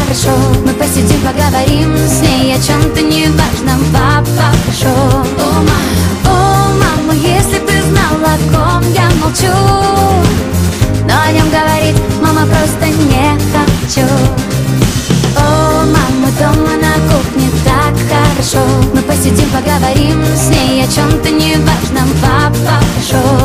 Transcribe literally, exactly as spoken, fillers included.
хорошо. Мы посидим, поговорим с ней о чем-то неважном. Папа, хорошо. О, мама, о, мама, если бы знала, о ком я молчу, но о нем говорит мама, просто не хочу. О, мама, дома на кухне так хорошо. Мы посидим, поговорим с ней о чем-то неважном. Папа, хорошо.